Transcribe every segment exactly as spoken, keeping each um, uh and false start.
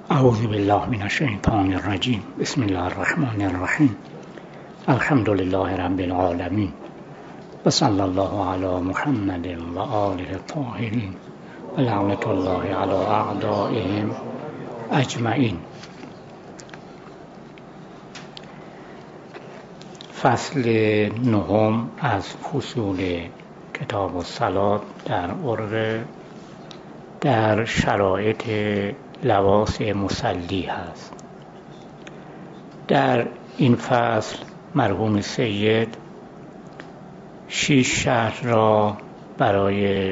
اعوذ بالله من الشیطان الرجیم. بسم الله الرحمن الرحیم. الحمد لله رب العالمین و صلی الله علی محمد و آله الطاهرین و لعنت الله علی اعدائهم اجمعین. فصل نهم از فصول کتاب الصلاة در عرق در شرایط لباس مصلی هست. در این فصل مرحوم سید شش شرط را برای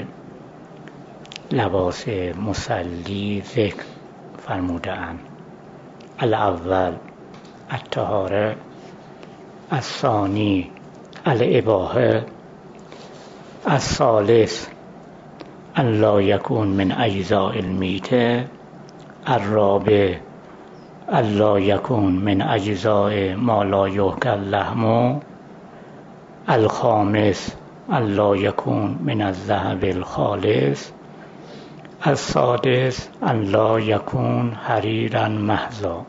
لباس مصلی ذکر فرموده‌اند. الاول الطهاره، الثانی الاباحه، الثالث ان لا یکون من اجزاء المیته، الرابع ان لا یکون من اجزاء ما لا یؤکل لحمه، الخامس ان لا یکون من الذهب الخالص، السادس ان لا یکون حریرا محضا.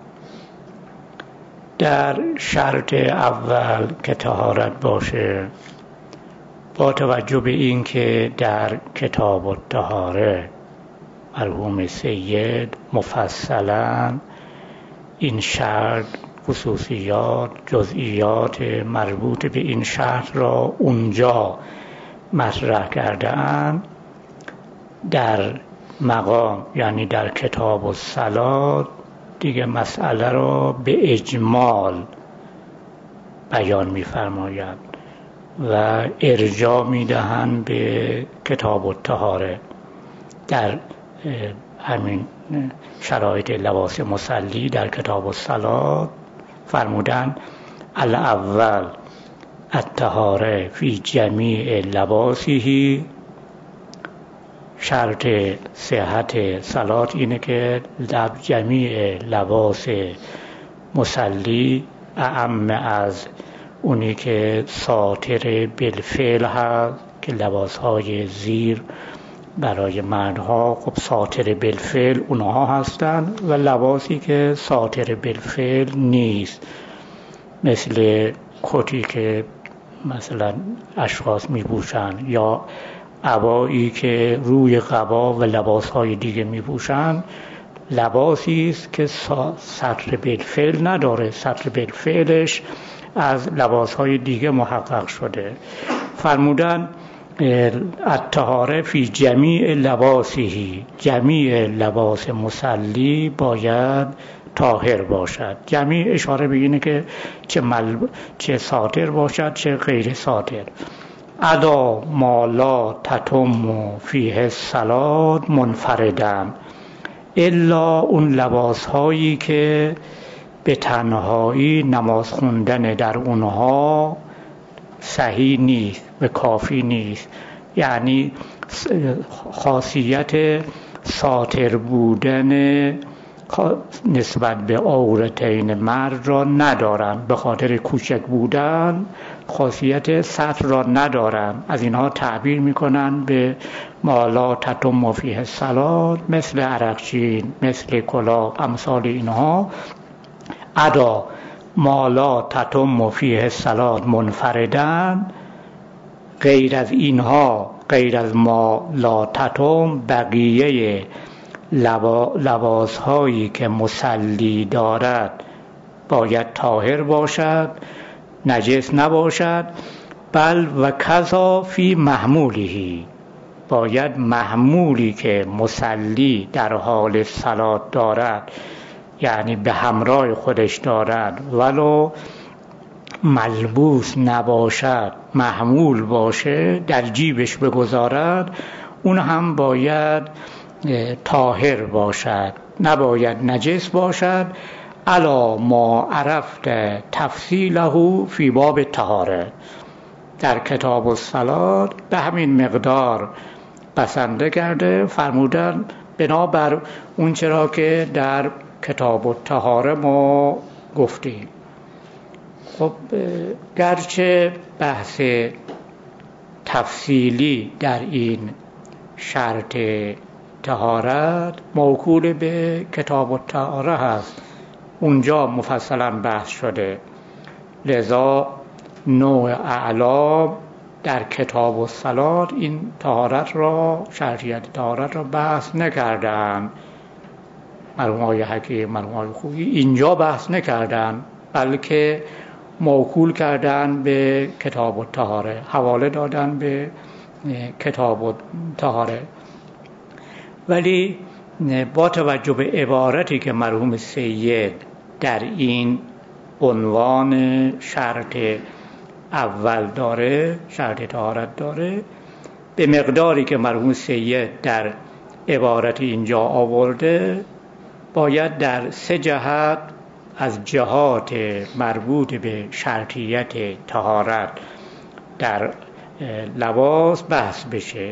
در شرط اول که طهارت باشه، با توجه به این که در کتاب الطهاره مرحوم سید مفصلا این شرط، خصوصیات، جزئیات مربوط به این شرط را اونجا مطرح کرده اند، در مقام یعنی در کتاب الصلاة دیگه مسئله را به اجمال بیان می‌فرماید و ارجاع می‌دهند به کتاب الطهاره. در همین شرایط لباس مصلی در کتاب الصلاة فرمودن الاول الطهاره فی جمیع لباسه. شرط صحت صلات اینه که در جمیع لباس مصلی، اعم از اونی که ساتر بالفعل هست که لباسهای زیر برای مردها خب ساتر بالفعل اونها هستند، و لباسی که ساتر بالفعل نیست، مثل کتی که مثلا اشخاص میپوشن یا عبایی که روی قبا و لباسهای دیگه میپوشن، لباسی است که ساتر بالفعل نداره، ساتر بالفعلش از لباسهای دیگه محقق شده. فرمودن الطهاره فی جمیع لباسه، جمیع لباس مصلی باید طاهر باشد. جمیع اشاره به اینه که چه مل... چه ساتر باشد چه غیر ساتر. ادا ما لا تتم فیه الصلاة منفردا، الا اون لباس هایی که به تنهایی نماز خوندن در اونها صحیح نیست و کافی نیست، یعنی خاصیت ساتر بودن نسبت به عورتین مرد را ندارن، به خاطر کوچک بودن خاصیت سطر را ندارن. از اینها تعبیر میکنن به ما لا تتم فیه الصلاة، مثل عرقچین، مثل کلاه، امثال اینها. ادا ما لا تتم فیه الصلاة منفردا، غیر از اینها، غیر از ما لا تتم، بقیه لباس هایی که مصلی دارد باید طاهر باشد، نجس نباشد. بل و کذا فی محموله، باید محمولی که مصلی در حال صلات دارد، یعنی به همراه خودش دارد، ولو ملبوس نباشد، محمول باشه، در جیبش بگذارد، اون هم باید طاهر باشد، نباید نجس باشد. الا ما عرفت تفصیله فی باب الطهاره، در کتاب الصلاة به همین مقدار بسنده کرده. فرمودن بنابر اون چرا که در کتاب الطهاره ما گفتیم. خب گرچه بحث تفصیلی در این شرط الطهارت موکول به کتاب الطهاره هست، اونجا مفصلا بحث شده. لذا نوع اعلا در کتاب الصلات این طهارت را، شرطیت طهارت را بحث نکردن. مرحوم آقای حکیم، مرحوم آقای خویی اینجا بحث نکردن، بلکه موکول کردن به کتاب الطهاره، حواله دادن به کتاب الطهاره. ولی با توجه به عبارتی که مرحوم سید در این عنوان شرط اول داره، شرط طهارت داره، به مقداری که مرحوم سید در عبارت اینجا آورده، باید در سه جهت از جهات مربوط به شرطیت طهارت در لباس بحث بشه.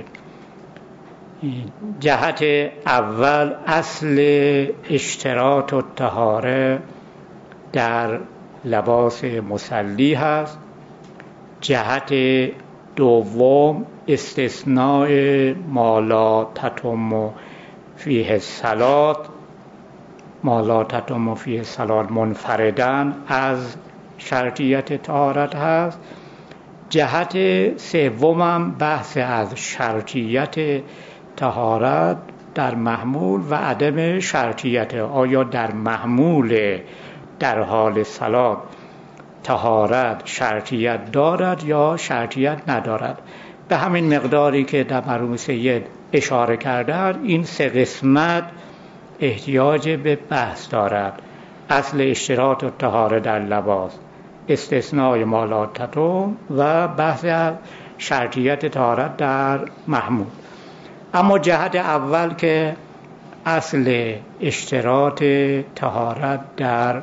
جهت اول اصل اشتراط و طهاره در لباس مصلی هست. جهت دوم استثناء ما لا تتم فیه الصلاة، ما لا تتم فیه الصلاة منفردن از شرطیت طهارت هست. جهت سومم بحث از شرطیت طهارت در محمول و عدم شرطیت، آیا در محمول در حال صلات طهارت شرطیت دارد یا شرطیت ندارد. به همین مقداری که در مرحوم سید اشاره کردند، این سه قسمت احتیاج به بحث دارد. اصل اشتراط و طهاره در لباس، استثناء ما لا تتم و بحث شرطیت طهارت در محمول. اما جهت اول که اصل اشتراط طهارت در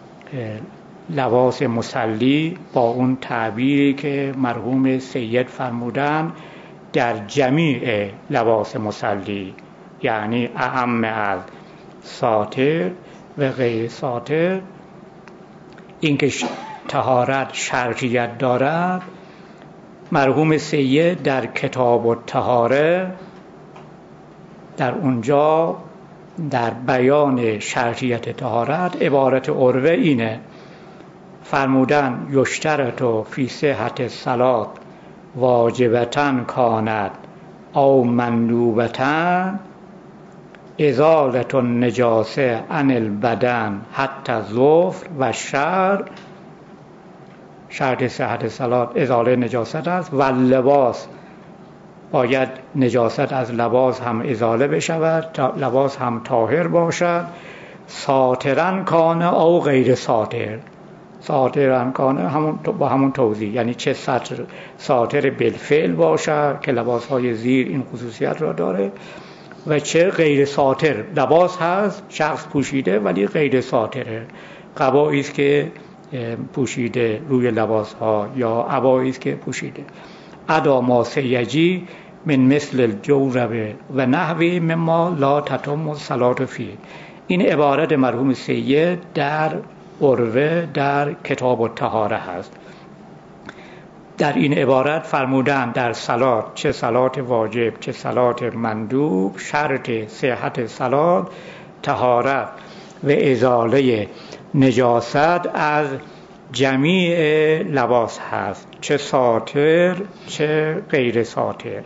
لباس مصلی، با اون تعبیری که مرحوم سید فرمودن در جمیع لباس مصلی، یعنی اعم از ساتر و غیر ساتر، اینکه طهارت شرطیت دارد، مرحوم سید در کتاب الطهاره در اونجا در بیان شرطیت طهارت عبارت عروه اینه، فرمودن یشترط فی صحت الصلاة واجبتن کانت او مندوبتن ازالت النجاسه عن البدن حتی الظفر و شعر. شرط صحت صلات ازاله نجاست است و لباس باید نجاست از لباس هم ازاله بشود، تا لباس هم طاهر باشد. ساترن کانه او غیر ساتر، ساترن کانه همون با همون توضیح، یعنی چه ساتر ساتر بالفعل باشد که لباس های زیر این خصوصیت را داره، و چه غیر ساتر، لباس هست شخص پوشیده ولی غیر ساتره، قبایی است که پوشیده روی لباس ها یا عبایی است که پوشیده. ادا ما سیجی من مثل الجورب و نحوی مما لا تتم الصلاة فیه. این عبارت مرحوم سید در عروه در کتاب الطهاره هست. در این عبارت فرمودن در صلات، چه صلات واجب چه صلات مندوب، شرط صحت صلات طهارت و ازاله نجاست از جمیع لباس هست، چه ساتر چه غیر ساتر.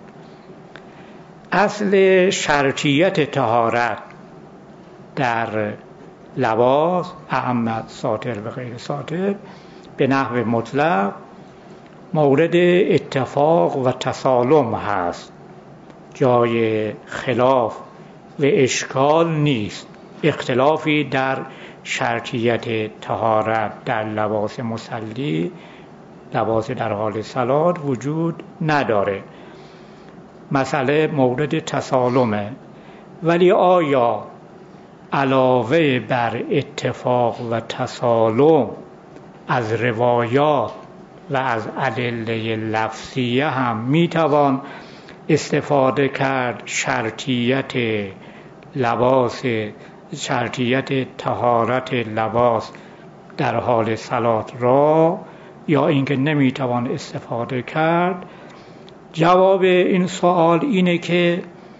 اصل شرطیت طهارت در لباس اعم ساتر و غیر ساتر به نحو مطلق مورد اتفاق و تسالم هست، جای خلاف و اشکال نیست. اختلافی در شرطیت طهارت در لباس مصلی، لباس در حال صلات وجود نداره. مسئله مورد تسالمه. ولی آیا علاوه بر اتفاق و تسالم از روایات و از ادله لفظیه هم میتوان استفاده کرد شرطیت لباس، شرطیت طهارت لباس در حال صلات را، یا اینکه نمیتوان استفاده کرد؟ جواب این سوال اینه که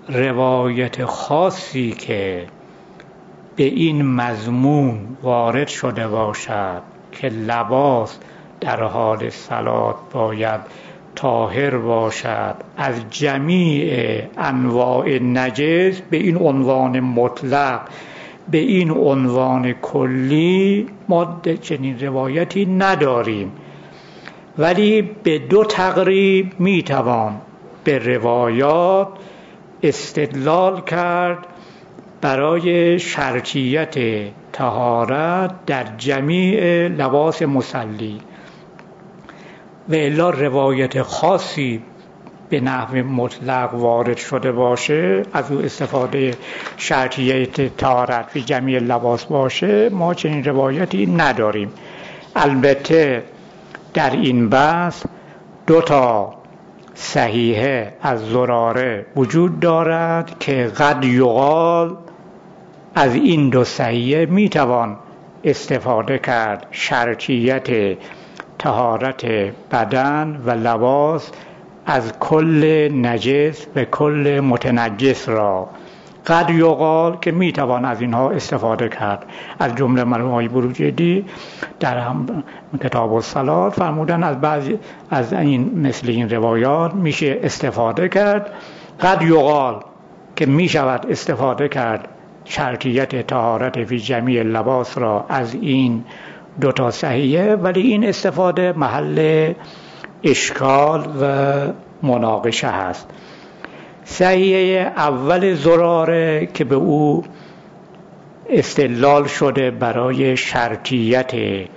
روایت خاصی که به این مضمون وارد شده باشد که لباس در حال صلات باید طاهر باشد از جمیع انواع نجس، به این عنوان مطلق، به این عنوان کلی ما چنین روایتی نداریم، ولی به دو تقریب میتوان به روایات استدلال کرد برای شرطیت طهارت در جمیع لباس مصلی. و الا روایت خاصی به نحو مطلق وارد شده باشه، از او استفاده شرطیت طهارت فی جمیع لباس باشه، ما چنین روایتی نداریم. البته در این بحث دو تا صحیحه از زراره وجود دارد که قد یقال از این دو صحیحه میتوان استفاده کرد شرطیت طهارت بدن و لباس از کل نجس و کل متنجس را. قد یقال که میتوان از اینها استفاده کرد. از جمله مرحوم آقای بروجردی در هم کتاب الصلات فرمودن از بعضی از این مثل این روایات میشه استفاده کرد. قد یقال که میشود استفاده کرد شرطیت طهارت فی جمیع لباس را از این دو تا صحیحه، ولی این استفاده محل اشکال و مناقشه هست. صحیحه اول زراره که به او استدلال شده برای شرطیت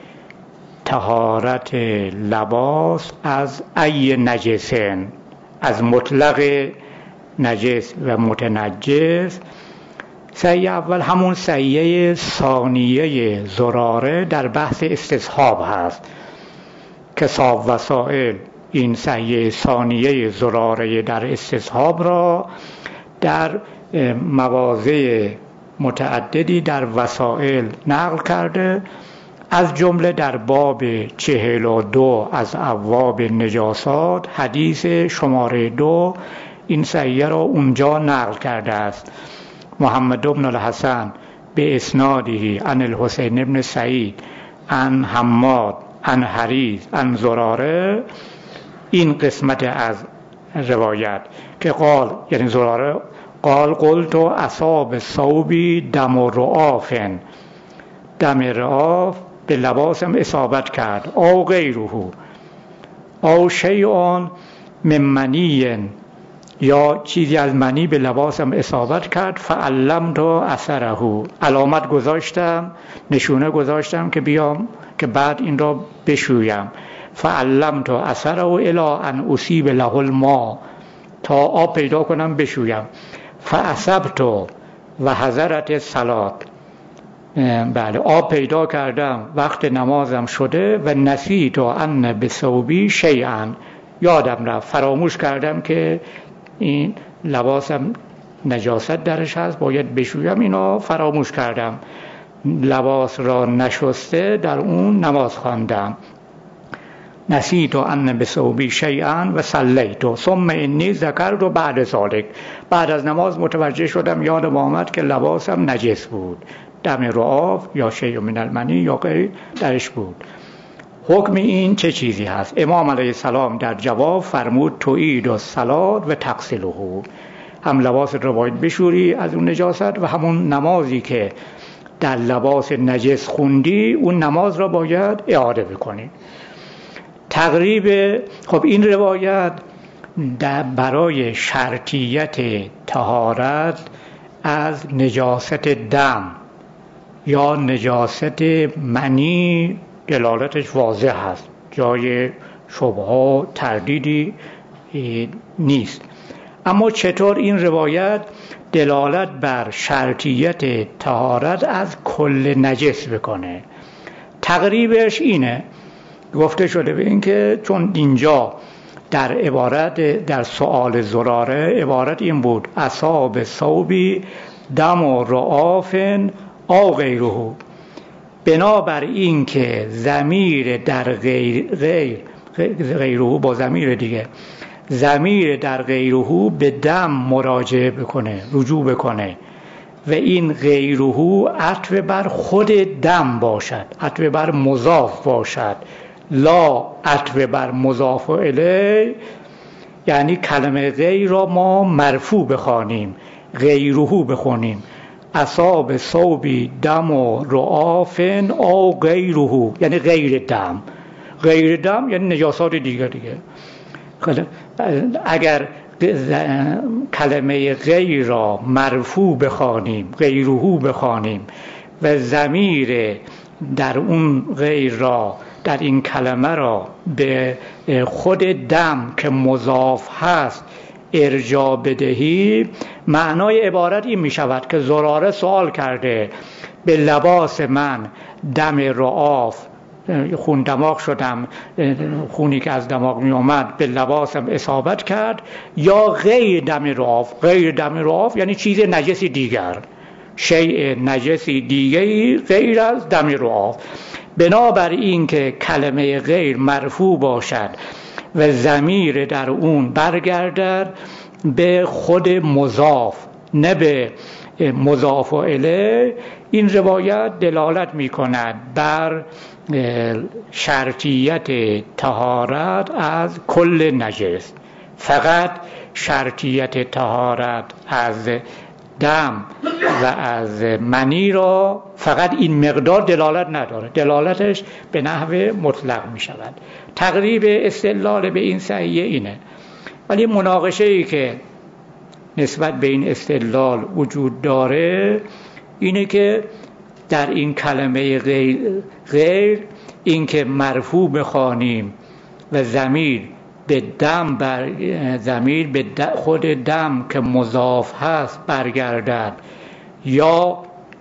طهارت لباس از ای نجسن، از مطلق نجس و متنجس. صحیحه اول همون صحیحه ثانیه زراره در بحث استصحاب هست که صاحب وسائل این صحیحه ثانیه زراره در استصحاب را در مواضع متعددی در وسائل نقل کرده، از جمله در باب چهل و دو از ابواب نجاسات حدیث شماره دو این صحیحه را اونجا نقل کرده است. محمد بن الحسن به اسناده عن الحسین بن سعید عن حماد عن حریث عن زراره، این قسمت از روایت که قال یعنی زراره قال قلت اصاب ثوبی دم رعافن، دم رعاف به لباسم اصابت کرد، او غیره او شیئان من منی، یا چیزی از منی به لباسم اصابت کرد، فعلمت اثره، علامت گذاشتم، نشونه گذاشتم که بیام که بعد این را بشویم. فعلمت اثره الی ان اصیب له الماء، تا آب پیدا کنم بشویم. فاصبت و حضرت الصلاة، بله آب پیدا کردم وقت نمازم شده، و نسیت ان بثوبی شیئا، یادم رفت فراموش کردم که این لباسم نجاست درش هست باید بشویم، اینا فراموش کردم، لباس را نشسته در اون نماز خواندم. نسیت ان بثوبی شیئا و صلیت ثم انی ذکرت بعد ذلک، بعد از نماز متوجه شدم یادم آمد که لباسم نجس بود، دم رعاف یا شیء من المنی یا غیر درش بود. حکم این چه چیزی هست؟ امام علیه السلام در جواب فرمود تعید الصلاة و تغسله، هم لباس رو باید بشوری از اون نجاست و همون نمازی که در لباس نجس خوندی اون نماز را باید اعاده بکنی. تقریب خب این روایت در برای شرطیت طهارت از نجاست دم یا نجاست منی دلالتش واضح هست، جای شبهه و تردیدی نیست. اما چطور این روایت دلالت بر شرطیت طهارت از کل نجس بکنه؟ تقریبش اینه، گفته شده به این که چون اینجا در عبارت در سؤال زراره عبارت این بود اصاب ثوبی دم و رعافن او غیره، بنابر این که ضمیر در غیر غیر غیره با ضمیر دیگه ضمیر در غیره به دم مراجعه بکنه، رجوع بکنه و این غیره عطف بر خود دم باشد، عطف بر مضاف باشد، لا عطف بر مضاف الیه. یعنی کلمه غیر را ما مرفوع بخوانیم، غیره بخونیم، اصاب صوبی دم و رعافن او غیره، یعنی غیر دم. غیر دم یعنی نجاسات دیگر دیگه. اگر کلمه غیر را مرفوع بخوانیم، غیره بخوانیم و ضمیر در اون غیر را، در این کلمه را به خود دم که مضاف هست ارجاع بدهی، معنای عبارت این می شود که زراره سوال کرده به لباس من دم رعاف، خون دماغ شدم، خونی که از دماغ می آمد به لباسم اصابت کرد، یا غیر دم رعاف. غیر دم رعاف یعنی چیز نجسی دیگر، شیء نجسی دیگری غیر از دم رعاف. بنابر این که کلمه غیر مرفوع باشد و ضمیر در اون برگردد به خود مضاف نه به مضاف الیه، این روایت دلالت می کند بر شرطیت طهارت از کل نجس. فقط شرطیت طهارت از دم و از منی را فقط این مقدار دلالت نداره، دلالتش به نحو مطلق می شود. تقریب استدلال به این صحیحه اینه. ولی مناقشه ای که نسبت به این استدلال وجود داره اینه که در این کلمه غیر, غیر این که مرفوع بخوانیم و ضمیر به دم بر ضمیر به خود دم که مضاف هست برگردد، یا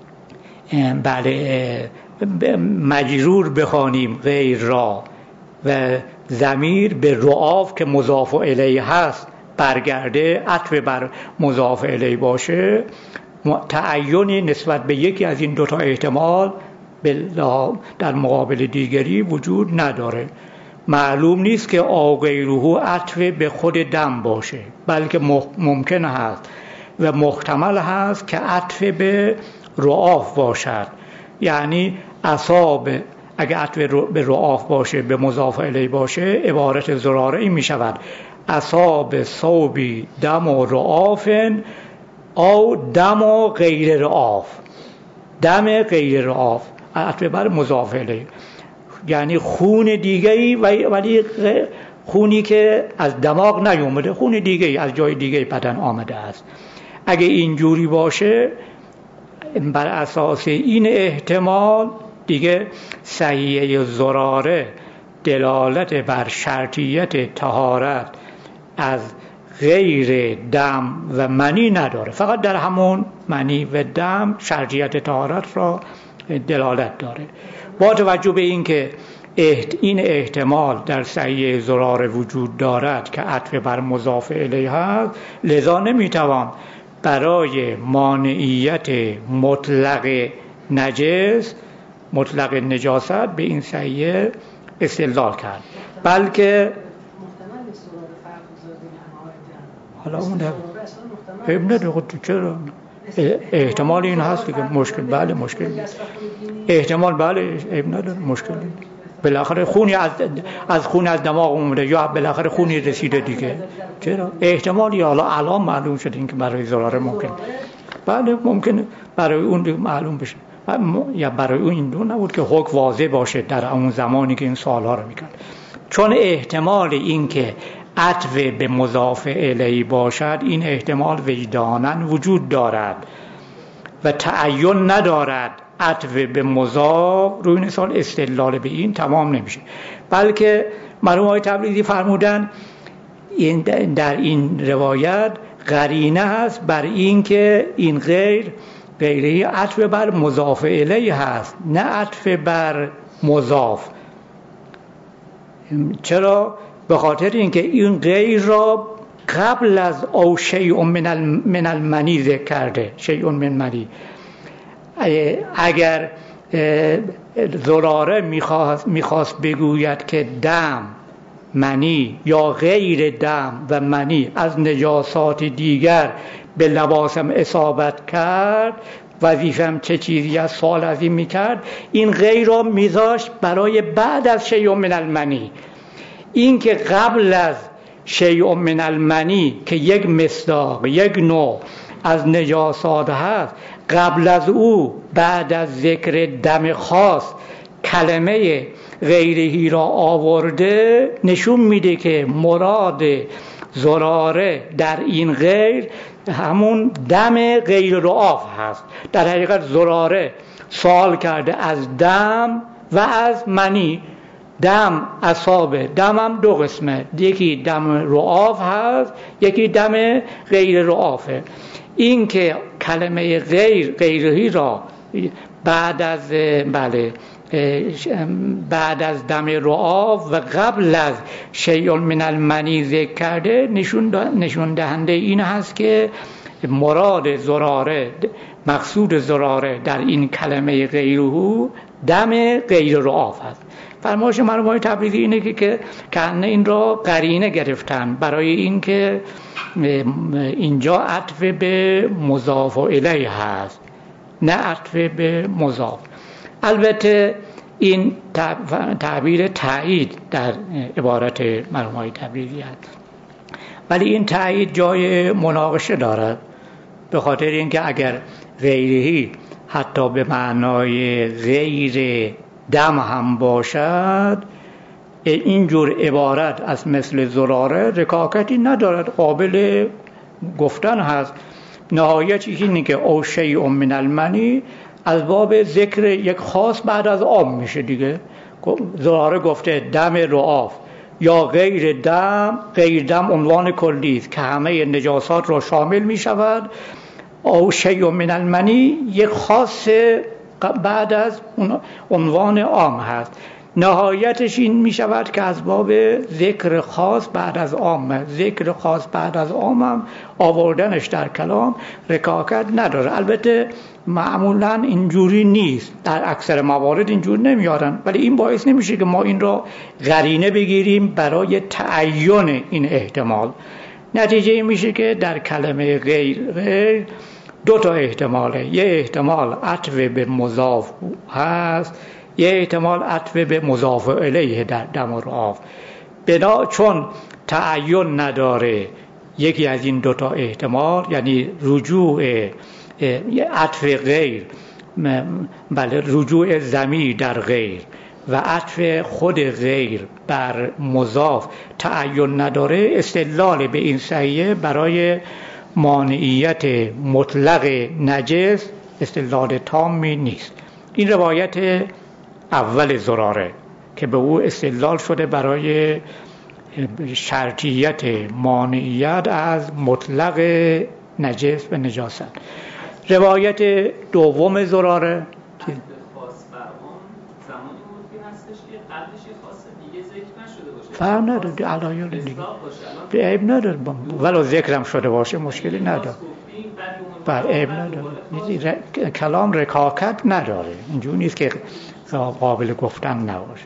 بله مجرور بخوانیم غیر را و ضمیر به رعاف که مضاف الیه هست برگرده، عطف بر مضاف الیه باشه، تعینی نسبت به یکی از این دوتا احتمال در مقابل دیگری وجود نداره. معلوم نیست که آغیره عطف به خود دم باشه، بلکه ممکن هست و محتمل هست که عطف به رعاف باشد. یعنی اصاب اگه عطف به رعاف باشه، به مضاف الیه باشه، عبارت زراره این می شود اصاب صوبی دم و رعافن او دم و غیر رعاف، دم غیر رعاف، عطف بر مضاف الیه، یعنی خون دیگری ولی خونی که از دماغ نیومده، خون دیگری از جای دیگری بدن آمده است. اگه اینجوری باشه بر اساس این احتمال دیگه صحیحه زراره دلالت بر شرطیت طهارت از غیر دم و منی نداره، فقط در همون منی و دم شرطیت طهارت را دلالت داره. با توجه به این که این احتمال در صحیحه زراره وجود دارد که عطف بر مضاف الیه هست، لذا نمیتوان برای مانعیت مطلق نجس، مطلق نجاست به این صحیحه استدلال کرد، بلکه حالا اون ابن نداره چرا احتمال این هست که مشکل، بله مشکل نیست، احتمال بله ابن نداره، مشکل نیست. بالاخره خونی از از خون از دماغ اومده یا بالاخره خونی رسیده دیگه، چرا احتمالی حالا الان معلوم شد این که برای زراره ممکن، بله ممکنه برای اون معلوم بشه، یا برای اون این دو نبود که حکم واضح باشه در اون زمانی که این سوالها رو میکرد. چون احتمال این که عطف به مضاف الیه باشد، این احتمال وجداناً وجود دارد و تعین ندارد عطف به مضاف، روی این سال استدلال به این تمام نمیشه. بلکه مرحوم آقای تبریزی فرمودن این در این روایت قرینه هست بر این که این غیر غیره عطف بر مضاف الیه هست، نه عطف بر مضاف. چرا؟ به خاطر اینکه این غیر را قبل از او شیء من المنی ذکر کرده، شیء من منی. اگر زراره میخواست میخواست بگوید که دم منی یا غیر دم و منی از نجاسات دیگر به لباسم اصابت کرد، وظیفم چه چیزی از سوال از این میکرد، این غیر را میذاشت برای بعد از شیء من المنی. این که قبل از شیء من المنی که یک مصداق، یک نوع از نجاسات هست، قبل از او بعد از ذکر دم خاص کلمه غیرهی را آورده، نشون میده که مراد زراره در این غیر همون دم غیر رعاف هست. در حقیقت زراره سوال کرده از دم و از منی. دم اصابه، دم هم دو قسمه، یکی دم رعاف هست، یکی دم غیر رعافه. این که کلمه غیر غیرهی را بعد از بله بعد از دم رعاف و قبل از شیء من المنی ذکر کرده، نشون دهنده این هست که مراد زراره، مقصود زراره در این کلمه غیره دم غیر رعاف هست. فرمایش مرحوم تبریزی اینه که که کنه این را قرینه گرفتن برای اینکه اینجا عطف به مضاف الیه هست، نه عطف به مضاف. البته این تعبیر تایید در عبارت مرحوم تبریزی هست، ولی این تایید جای مناقشه دارد، به خاطر اینکه اگر غیرهی حتی به معنای غیر دم هم باشد، اینجور عبارت از مثل زراره رکاکتی ندارد، قابل گفتن هست. نهایت اینه که او شیء من المنی از باب ذکر یک خاص بعد از عام میشه دیگه. زراره گفته دم رعاف یا غیر دم، غیر دم عنوان کلی است که همه نجاسات را شامل میشود. او شیء من المنی یک خاص بعد از عنوان عام هست. نهایتش این می شود که از باب ذکر خاص بعد از عام، ذکر خاص بعد از عام هم آوردنش در کلام رکاکت نداره. البته معمولا اینجوری نیست، در اکثر موارد اینجور نمیارن، ولی این باعث نمیشه که ما این را قرینه بگیریم برای تعین این احتمال. نتیجه میشه که در کلمه غیر غیر دو تا احتماله، یه احتمال عطف به مضاف هست، یه احتمال عطف به مضاف الیه در دم و رعاف. بنا چون تعین نداره یکی از این دو تا احتمال، یعنی رجوع عطف غیر، بله رجوع ضمیر در غیر و عطف خود غیر بر مضاف تعین نداره، استدلال به این صحیحه برای مانعیت مطلق نجس استدلال تامی نیست. این روایت اول زراره که به او استدلال شده برای شرطیت مانعیت از مطلق نجس و نجاست. روایت دوم زراره فهم نداره، علایل دیگه به عیب نداره، ولو ذکرم شده باشه مشکلی نداره، بر عیب نداره. کلام رکاکت نداره، اینجور نیست که قابل گفتن نباشه.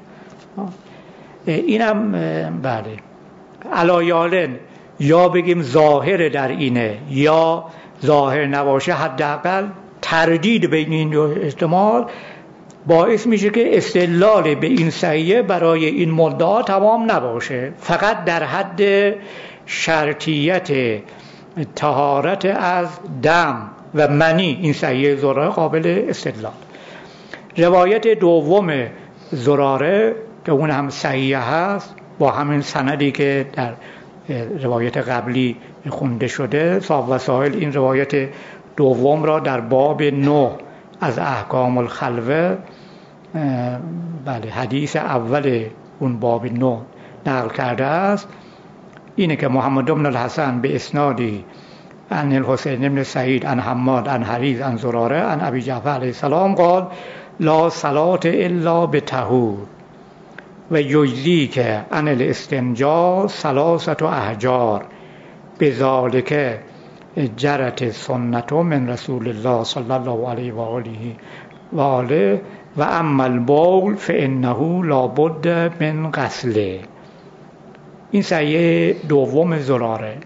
اینم بله علایل یا بگیم ظاهر در اینه یا ظاهر نباشه، حداقل تردید بین این دو احتمال باعث میشه که استدلال به این صحیحه برای این مدعا تمام نباشه، فقط در حد شرطیت طهارت از دم و منی این صحیحه زراره قابل استدلال. روایت دوم زراره که اون هم صحیحه هست با همین سندی که در روایت قبلی خونده شده، صاحب وسائل این روایت دوم را در باب نه از احکام الخلوه، بله حدیث اول اون باب نه نقل کرده است. اینه که محمد بن الحسن به اسنادی عن الحسین بن سعید عن حماد عن حریز عن زراره عن ابی جعفر علیه السلام قال لا صلاة الا بطهور و یجزی که عن الاستنجا ثلاثة احجار بذالک جرت سنت من رسول الله صلی الله علیه و آله و آله و اما البول فانه لا بد من غسله. این صحیحه دوم زراره.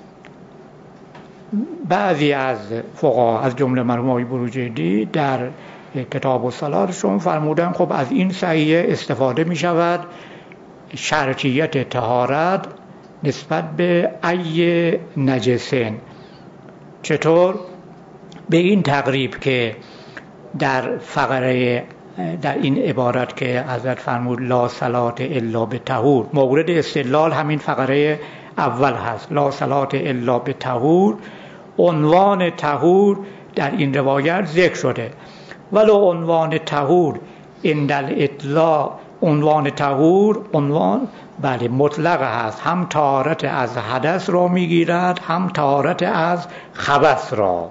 بعضی از فقها از جمله مرحوم آقای بروجردی در کتاب الصلاتشون فرمودن خب از این صحیحه استفاده می شود شرطیت طهارت نسبت به ای نجسین. چطور؟ به این تقریب که در فقره در این عبارت که حضرت فرمود لا صلاة الا بطهور، مورد استدلال همین فقره اول هست، لا صلاة الا بطهور. عنوان طهور در این روایت ذکر شده، ولو عنوان طهور عند الاطلاق، عنوان طهور عنوان بله مطلق هست، هم طهارت از حدث را میگیرد هم طهارت از خبث را.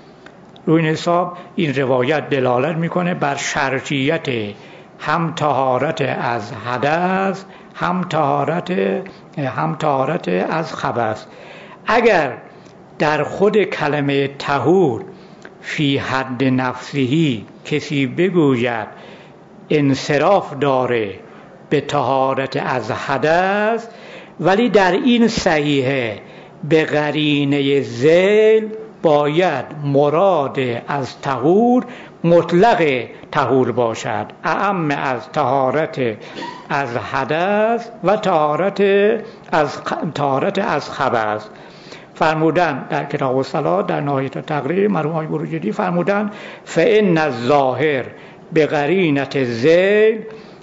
روی این حساب این روایت دلالت میکنه بر شرطیت هم طهارت از حدث هم طهارت هم طهارت از خبث. اگر در خود کلمه طهور فی حد نفسهی کسی بگوید انصراف داره به طهارت از حدث، ولی در این صحیحه به قرینه ذیل باید مراد از طهور مطلق طهور باشد، اعم از طهارت از حدث و طهارت از طهارت از خبث. فرمودن در کتاب الصلات در نهایت تقریر مرحوم آقای بروجردی فرمودن فإن الظاهر بقرینة ذیل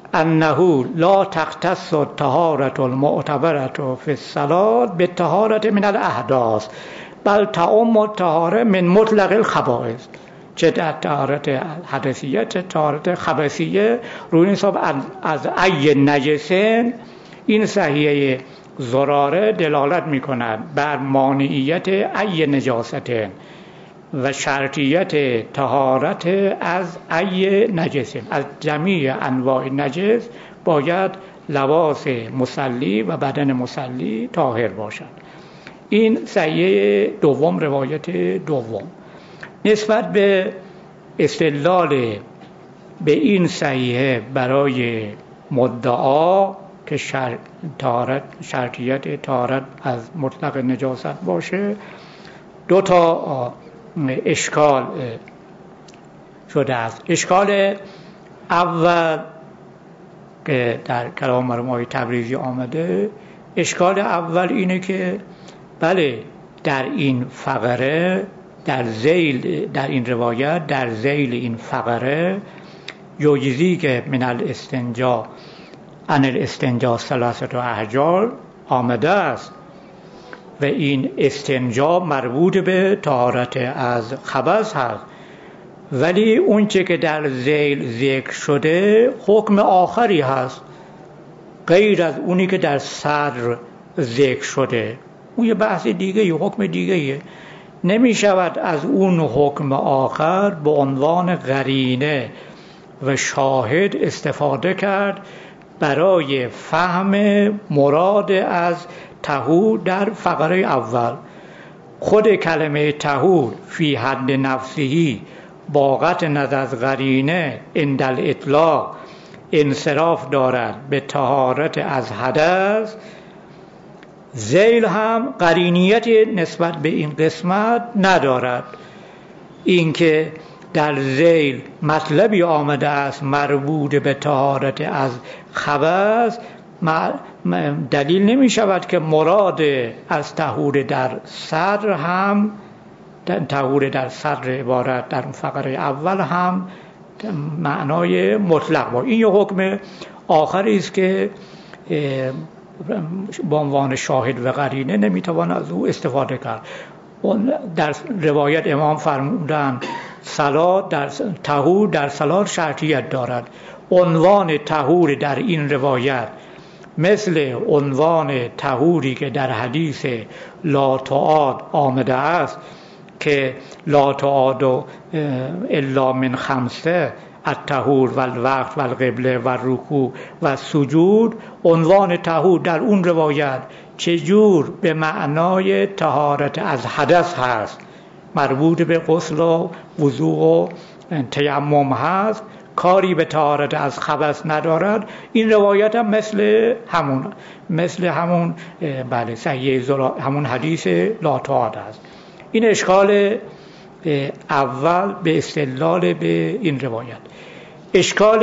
انه لا تختص الطهارة المعتبرة في الصلاة بالطهارة من الاحداث بل تعم الطهارة من مطلق الخبائث. چه در طهارت حدثیه چه طهارت خبثیه. روی حساب از ای نجسین این صحیحه زراره دلالت می‌کند بر مانعیت ای نجاستین و شرطیت طهارت از ای نجسین. از جمیع انواع نجس باید لباس مصلی و بدن مصلی طاهر باشد. این صحیحه دوم، روایت دوم. نسبت به استدلال به این صحیحه برای مدعا که شر... طهارت شرطیت طهارت از مطلق نجاست باشه، دو تا اشکال شده است. اشکال اول که در کلام مرحوم آقای تبریزی آمده، اشکال اول اینه که بله در این فقره در ذیل در این روایت در ذیل این فقره یوجزی که من الاستنجا عن الاستنجا ثلاثه احجار آمده است و این استنجا مربوط به طهارت از خبث هست، ولی اون چه که در ذیل ذکر شده حکم آخری هست غیر از اونی که در صدر ذکر شده. اون یه بحث دیگه یه حکم دیگه. نمی شود از اون حکم آخر به عنوان قرینه و شاهد استفاده کرد برای فهم مراد از طهور در فقره اول. خود کلمه طهور فی حد نفسهی با قطع نظر از قرینه عند الاطلاق انصراف دارد به طهارت از حدث. ذیل هم قرینیت نسبت به این قسمت ندارد. اینکه در ذیل مطلبی آمده است مربوط به طهارت از خبث دلیل نمی شود که مراد از طهور در صدر هم طهور در صدر عبارت در فقره اول هم معنای مطلق با. این یه حکم آخری است که به عنوان شاهد و قرینه نمیتوان از او استفاده کرد. در روایت امام فرمودن صلات در طهور در صلات شرطیت دارد. عنوان طهور در این روایت مثل عنوان طهوری که در حدیث لا تعاد آمده است که لا تعاد الا من خمسه الطهور و الوقت و القبله و الرکوع و سجود. عنوان طهور در اون روایت چجور به معنای طهارت از حدث هست، مربوط به غسل و وضوء و تیمم هست، کاری به طهارت از خبث ندارد، این روایت هم مثل همون مثل همون بله صحیح زرا همون حدیث لا طهارت است. این اشکال اول به استدلال به این روایت. اشکال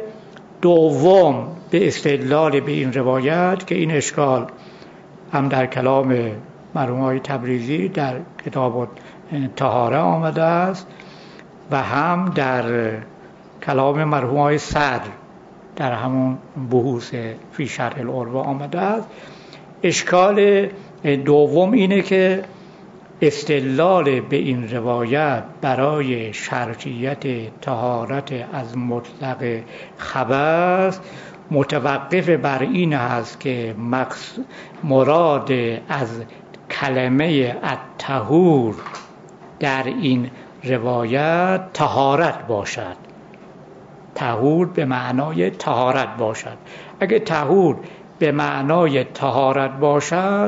دوم به استدلال به این روایت که این اشکال هم در کلام مرحوم تبریزی در کتاب طهاره آمده است و هم در کلام مرحوم صدر در همون بحوث فی شرح العروه آمده است. اشکال دوم اینه که استدلال به این روایت برای شرطیت طهارت از مطلق خبث متوقف بر این است که مراد از کلمه الطهور در این روایت طهارت باشد. طهور به معنای طهارت باشد. اگه طهور به معنای طهارت باشد،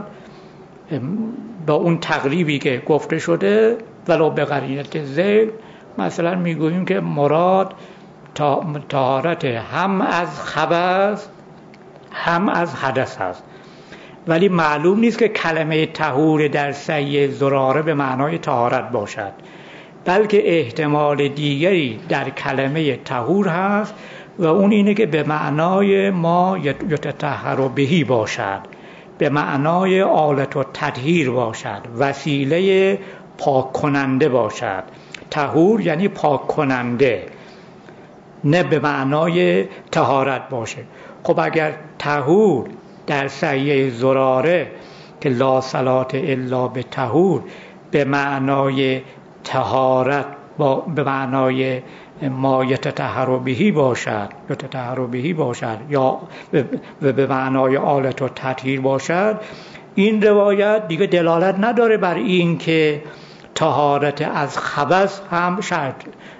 با اون تقریبی که گفته شده ولو به قرینت ذیل، مثلا میگوییم که مراد طهارت هم از خبث هم از حدث است، ولی معلوم نیست که کلمه طهور در صحیح زراره به معنای طهارت باشد، بلکه احتمال دیگری در کلمه طهور هست و اون اینه که به معنای ما یتطهر بهی باشد، به معنای آلت و تطهیر باشد، وسیله پاک کننده باشد. طهور یعنی پاک کننده، نه به معنای طهارت باشه. خب اگر طهور در صحیح زراره که لا صلاة الا به طهور به معنای طهارت با به معنای ما یتطهر بهی باشد یتطهر بهی باشد یا به معنای آلت و تطهیر باشد، این روایت دیگه دلالت نداره بر این که طهارت از خبث هم شرط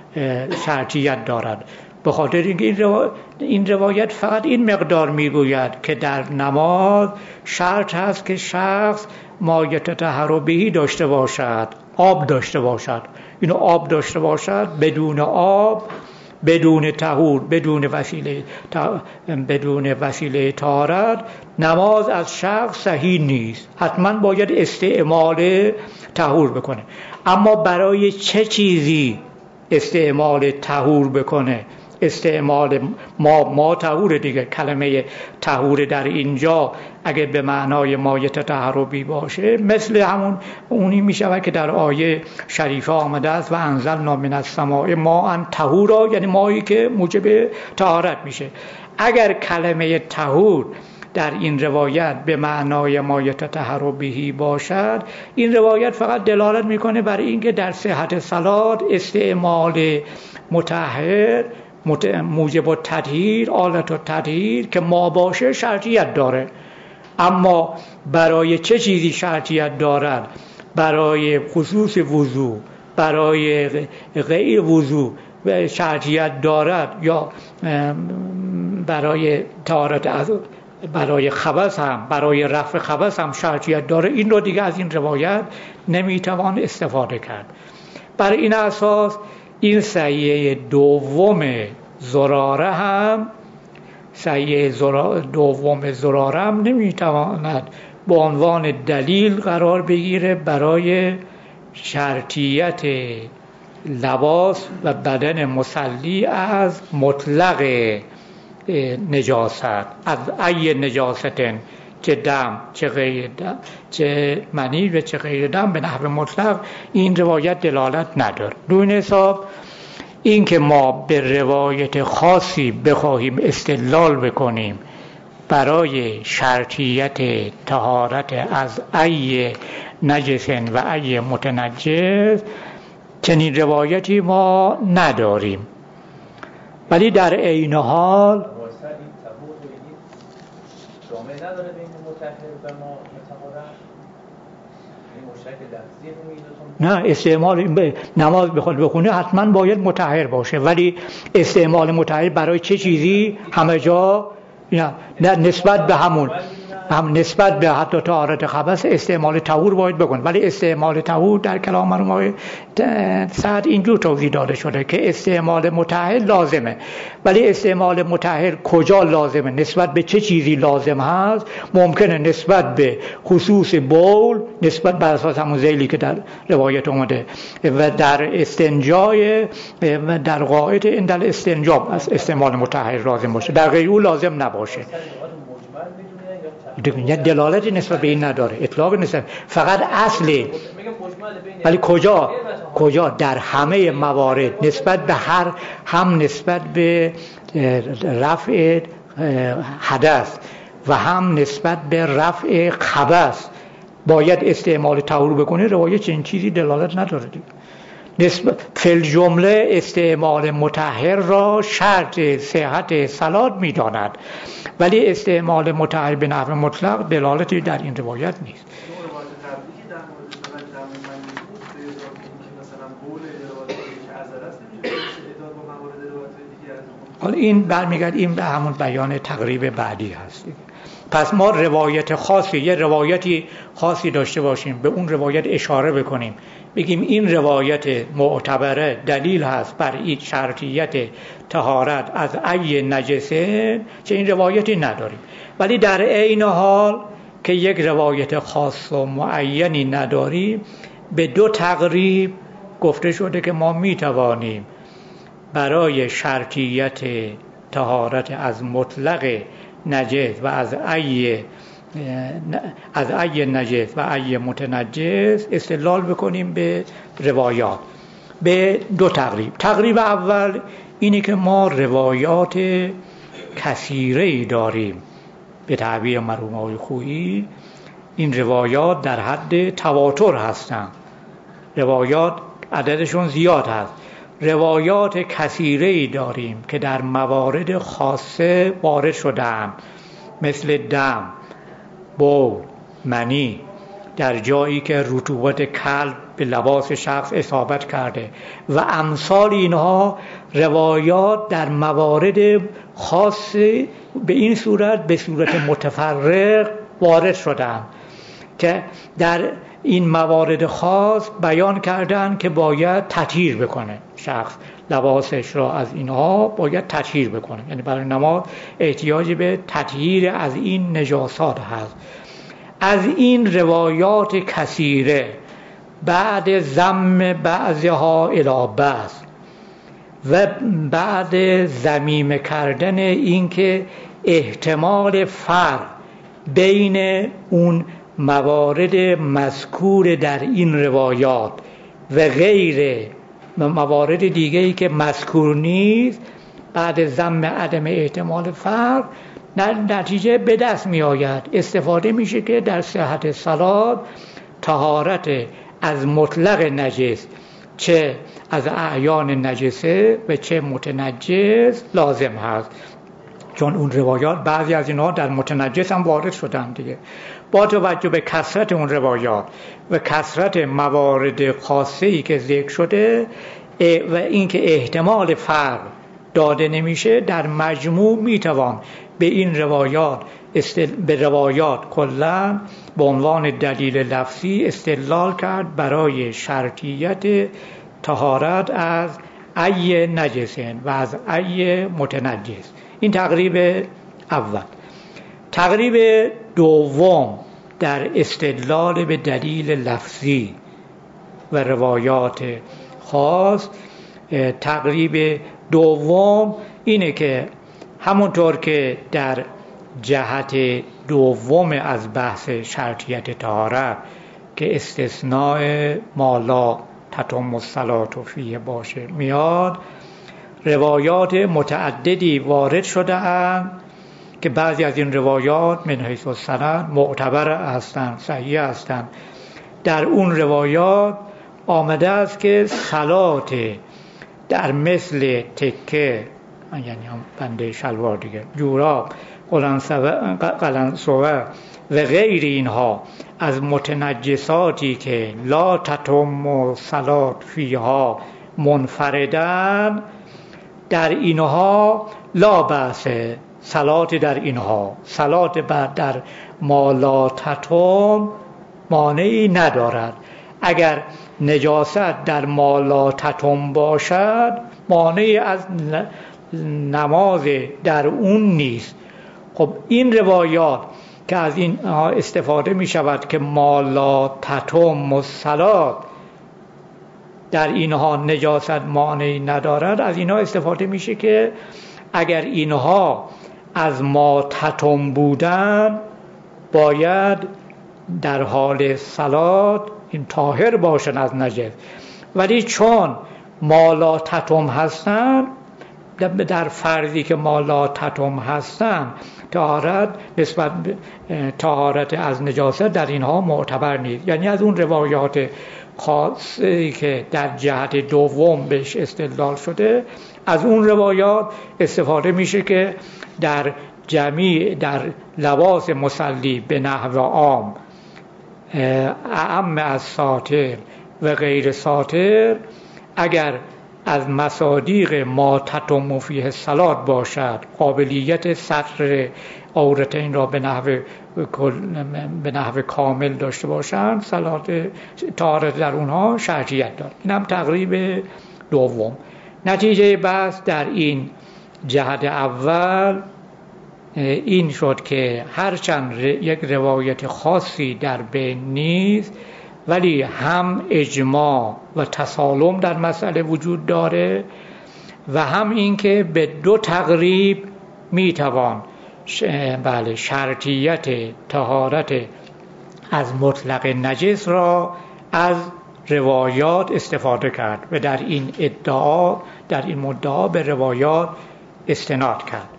شرطیت دارد، به خاطر اینکه این, رو... این روایت فقط این مقدار میگوید که در نماز شرط هست که شخص ما یتطهر بهی داشته باشد، آب داشته باشد. اینو آب داشته باشد، بدون آب، بدون طهور، بدون وسیله تا... بدون وسیله طهارت نماز از شخص صحیح نیست، حتما باید استعمال طهور بکنه. اما برای چه چیزی استعمال طهور بکنه؟ استعمال ما ما طهور دیگه، کلمه طهور در اینجا اگه به معنای ما یتطهر بهی باشه مثل همون اونی میشه که در آیه شریفه آمده است و انزلنا من السماء ماء طهورا، یعنی مایی که موجب طهارت میشه. اگر کلمه طهور در این روایت به معنای ما یتطهر بهی باشد، این روایت فقط دلالت میکنه بر اینکه در صحت صلات استعمال مطهر موجب تطهیر، آلت و تطهیر که ما باشه شرطیت داره. اما برای چه چیزی شرطیت دارد؟ برای خصوص وضو، برای غیر وضو شرطیت دارد یا برای طهارت از برای خبث هم، برای رفع خبث هم شرطیت داره، این رو دیگه از این روایت نمیتوان استفاده کرد. برای این اساس این صحیح دوم زراره هم صحیح دوم زراره هم نمیتواند به عنوان دلیل قرار بگیره برای شرطیت لباس و بدن مصلی از مطلق نجاست، از ای نجاستن، چه دم چه غیر دم، چه منی و چه غیر دم به نحو مطلق. این روایت دلالت نداره. دون حساب این که ما به روایت خاصی بخواهیم استدلال بکنیم برای شرطیت طهارت از ای نجس و ای متنجس، چنین روایتی ما نداریم. ولی در عین حال نداره بین مطهر و ما متقارن این مشترک لفظی نه، استعمال نماز بخواد بخونه حتما باید مطهر باشه، ولی استعمال مطهر برای چه چیزی همه جا نه, نه نسبت به همون هم نسبت به حتی طهارت خبث استعمال طهور باید بکن، ولی استعمال طهور در کلام مرحوم سعد اینجور توضیح داده شده که استعمال مطهر لازمه، ولی استعمال مطهر کجا لازمه، نسبت به چه چیزی لازم هست. ممکنه نسبت به خصوص بول، نسبت بر اساس همون ذیلی که در روایت اومده، و در استنجای و در قاعده این در استنجا استعمال مطهر لازم باشه، در غیر او لازم نباشه. دیگه دلالتی نسبت به این نداره، اطلاق نسبت، فقط اصلی. ولی کجا کجا در همه موارد نسبت به هر، هم نسبت به رفع حدث و هم نسبت به رفع خبث باید استعمال طهور بکنه. روایت چنین چیزی دلالت نداره دیگه. نسبت فل جمله استعمال مطهر را شرط صحت صلات می‌داند، ولی استعمال مطهر به نحو مطلق دلالتی در این روایت نیست. حالا این برمیگرد این به همون بیان تقریب بعدی هست. پس ما روایت خاصی، یه روایتی خاصی داشته باشیم، به اون روایت اشاره بکنیم، بگیم این روایت معتبره دلیل هست بر این شرطیت طهارت از ای نجسه، چه این روایتی نداریم. ولی در عین حال که یک روایت خاص و معینی نداریم، به دو تقریب گفته شده که ما میتوانیم برای شرطیت طهارت از مطلق نجس و از ای از ای نجس و ای متنجس استدلال بکنیم به روایات، به دو تقریب. تقریب اول اینی که ما روایات کثیره‌ای داریم، به تعبیر مرحوم آقای خویی این روایات در حد تواتر هستند، روایات عددشون زیاد هست. روایات کثیره‌ای داریم که در موارد خاصه وارد شدند، مثل دم، بول، منی، در جایی که رطوبت کلب به لباس شخص اصابت کرده و امثال اینها. روایات در موارد خاص به این صورت به صورت متفرق وارد شدند که در این موارد خاص بیان کردن که باید تطهیر بکنه شخص، لباسش را از اینها باید تطهیر بکنه، یعنی برای نماز احتیاج به تطهیر از این نجاسات هست. از این روایات کثیره بعد ذم بعضها الی بعض و بعد ذمیم کردن این که احتمال فرق بین اون موارد مذکور در این روایات و غیر موارد دیگه‌ای که مذکور نیست، بعد ذم عدم احتمال فرق نتیجه به دست می آید، استفاده میشه که در صحت صلات طهارت از مطلق نجس، چه از اعیان نجسه و چه متنجس لازم هست، چون اون روایات بعضی از اینها در متنجس هم وارد شدن دیگه. با توجه به کثرت اون روایات و کثرت موارد خاصه‌ای که ذکر شده و اینکه احتمال فرق داده نمیشه، در مجموع میتوان به این روایات استل... به روایات کلا به عنوان دلیل لفظی استدلال کرد برای شرطیت طهارت از ای نجسین و از ای متنجس. این تقریب اول. تقریب دوم در استدلال به دلیل لفظی و روایات خاص، تقریب دوم اینه که همونطور که در جهت دوم از بحث شرطیت طهارت که استثناء ما لا تتم الصلاة فیه باشه میاد، روایات متعددی وارد شده اند که بعضی از این روایات من حیث السند معتبر هستند، صحیح هستند. در اون روایات آمده است که صلات در مثل تکه، یعنی هم بنده شلوار دیگه، جوراب، قلنسوه و غیر اینها از متنجساتی که لا تتم الصلاة فیها منفردن، در اینها لا بأس صلات در اینها، صلات بعد در ما لا تتم مانعی ندارد. اگر نجاست در ما لا تتم باشد مانعی از نماز در اون نیست. خب این روایات که از این استفاده می شود که ما لا تتم الصلات در اینها نجاست مانعی ندارد، از اینها استفاده میشه که اگر اینها از ما تتم بودن باید در حال صلات این طاهر باشن از نجس، ولی چون ما لا تتم هستن در فرضی که ما لا تتم هستن طهارت نسبت طهارت از نجاست در اینها معتبر نیست. یعنی از اون روایات خاصی که در جهت دوم بهش استدلال شده از اون روایات استفاده میشه که در جمیع در لباس مصلی به نحو عام اعم از ساتر و غیر ساتر اگر از مصادیق ما تتم فیه الصلات باشد قابلیت ستر عورتین را به نحو به نحو کامل داشته باشند صلات طهارت در اونها شرطیت دارد. این هم تقریب دوم. نتیجه بحث در این جهت اول این شد که هرچند یک روایت خاصی در بین نیست ولی هم اجماع و تسالم در مسئله وجود داره و هم این که به دو تقریب میتوان بله شرطیت طهارت از مطلق نجس را از روایات استفاده کرد و در این ادعا در این مدعا به روایات استناد کرد.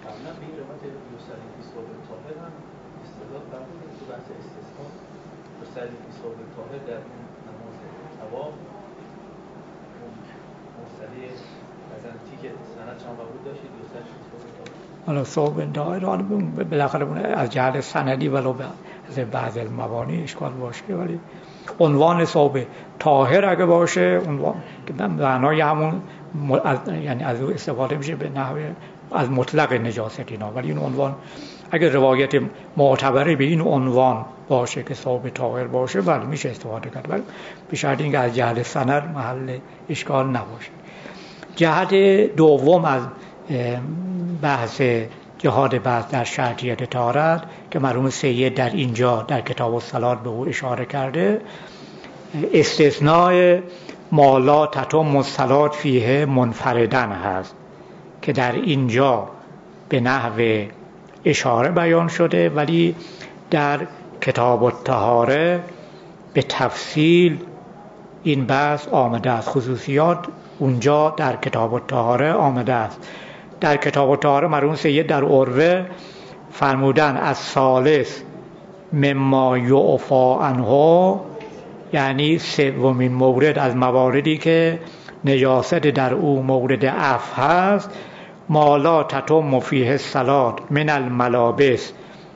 حالا صوب دایر بالاخره از جهت سندی ولو از بعض الموانی اشکال باشه ولی عنوان صوب طاهر اگه باشه عنوان که معنای همون از یعنی از او استفاده میشه به نحو از مطلق نجاست اینا، ولی این عنوان اگه روایت معتبری به این عنوان باشه که صوب طاهر باشه ولی میشه استفاده کرد، ولی به شرط اینکه از جهت سند محل اشکال نباشه. جهت دوم از بحث جهاد بحث در شرطیت طهارت که مرحوم سید در اینجا در کتاب الصلات به او اشاره کرده استثناء ما لا تتم الصلات فیه منفردن هست که در اینجا به نحو اشاره بیان شده ولی در کتاب الطهاره به تفصیل این بحث آمده است. خصوصیات اونجا در کتاب الطهاره آمده است. در کتاب الطهاره مرحوم سید در عروه فرمودن از ثالث مما یعفی عنه، یعنی سومین مورد از مواردی که نجاست در او مورد عفو هست ما لا تتم فیه الصلات من الملابس،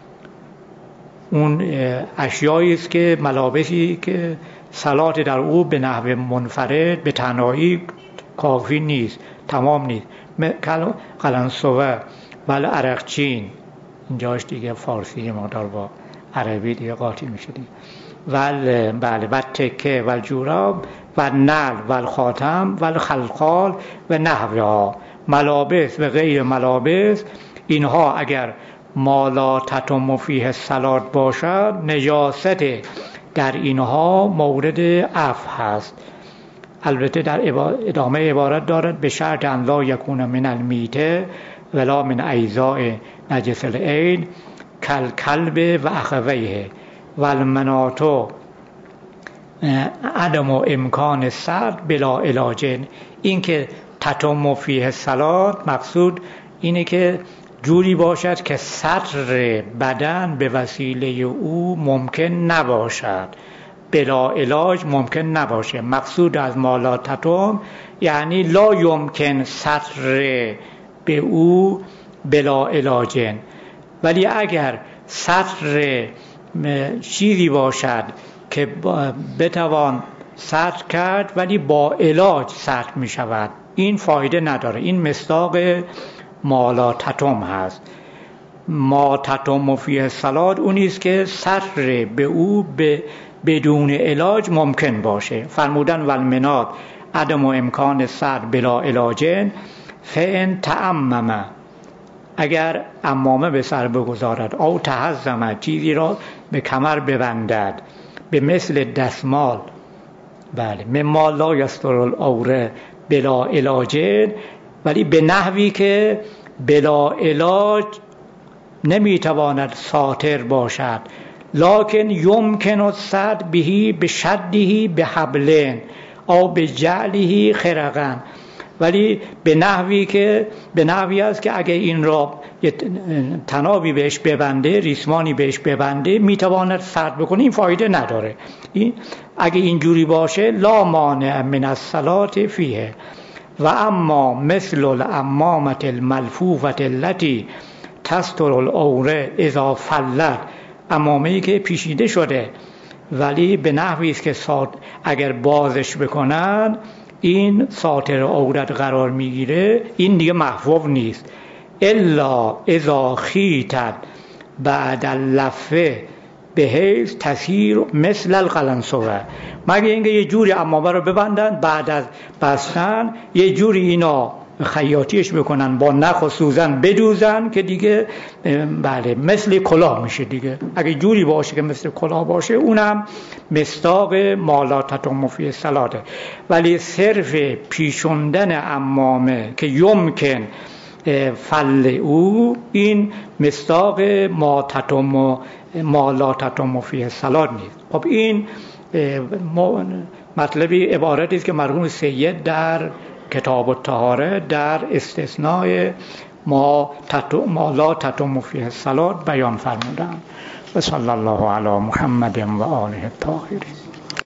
اون اشیایی است که ملابسی که صلات در او به نحو منفرد به تنهایی کافی نیست، تمام نیست. قلنسوه ول عرقچین اینجاش دیگه فارسی مقدار با عربی دیگه قاطی میشه دیگه ول بله و تکه ول جوراب و نل ول خاتم ول خلقال و نحوها، ملابس و غیر ملابس اینها اگر ما لا تتم فیه الصلات باشد نجاست در اینها مورد عفو هست. البته در ادامه عبارت دارد به شرط ان لا یکون من المیته ولا من اجزاء نجس العین کالکلب و اخویه و المناطو عدم و امکان سرد بلا علاج. این که تتم فیه الصلات مقصود اینه که جوری باشد که سطر بدن به وسیله او ممکن نباشد، بلا علاج ممکن نباشه. مقصود از ما لا تتم یعنی لا یمکن سطر به او بلا علاج، ولی اگر سطر چیزی باشد که بتوان سطر کرد ولی با علاج سطر می شود این فایده نداره. این مصداق ما لا تتم هست. ما تتم فیه الصلاة اونی است که سر به او به بدون علاج ممکن باشه. فرمودن والمناد عدم و امکان سر بلا علاج فان تعمم، اگر عمامه به سر بگذارد، او تحزم، چیزی را به کمر ببندد، به مثل دستمال، بله، مما لا یستر العوره بلا علاج، ولی به نحوی که بلا علاج نمیتواند ساتر باشد، لکن یمکن الصد بهی به شدهی به حبلن او به جعله خرقن، ولی به نحوی که به نحوی است که اگه این را تنابی بهش ببنده، ریسمانی بهش ببنده، میتواند سرد بکنه، این فایده نداره. این اگه اینجوری باشه لا مانع من الصلاة فیه. و اما مثل الامامة الملفوفة التي تستر العوره اذا فلت، عمامه‌ای که پیچیده شده ولی به نحوی است که اگر بازش بکنن این ساتر عورت قرار میگیره، این دیگه محفوظ نیست. الا اذا خیتت بعد اللفه بحیث تسیر مثل القلنسوه، مگه اینکه یه جوری عمامه رو ببندن، بعد از بستن یه جوری اینا خیاطیش بکنن، با نخ و سوزن بدوزن که دیگه بله مثل کلاه میشه دیگه. اگه جوری باشه که مثل کلاه باشه اونم مصداق ما لا تتم فیه الصلاة. ولی صرف پیچوندن عمامه که یمکن فل او، این مصداق ما تتم ما لا تتم فیه الصلاة نیست. خب این مطلبی عبارتی است که مرحوم سید در کتاب الطهاره در استثناء ما تتم ما لا تتم فیه الصلاة بیان فرمودند. و صلی الله علی محمد و آله الطاهرین.